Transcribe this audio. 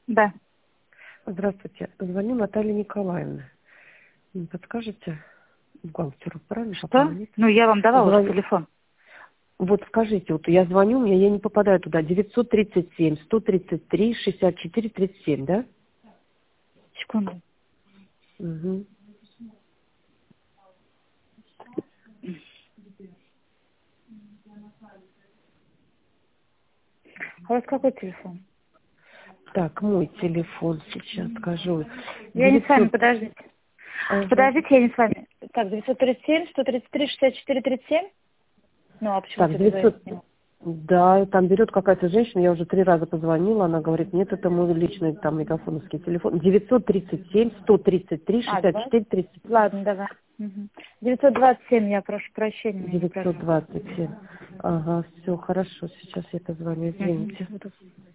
Да. Здравствуйте. Звоню Наталья Николаевна. Не подскажете бухгалтеру, правильно Что? пополнить? Ну, я вам давала уже Звоню. телефон. Вот скажите, вот я звоню, я не попадаю туда. 937-133-64-37, да? Секунду. Угу. А у вас какой телефон? Так, мой телефон сейчас скажу. Я не с вами, 900... подождите. Ага. Подождите, я не с вами. Так, 937, 133, 64, 37? Ну, а почему Так, это звонит 900... с него? Да, там берет какая-то женщина, я уже 3 раза позвонила, она говорит, нет, это мой личный там мегафоновский телефон. 937-133, Давай. 64-37. Ладно, давай. Угу. 927, я прошу прощения, меня неправильно. 927. Ага, все, хорошо, сейчас я позвоню, Угу. извините. Вот это.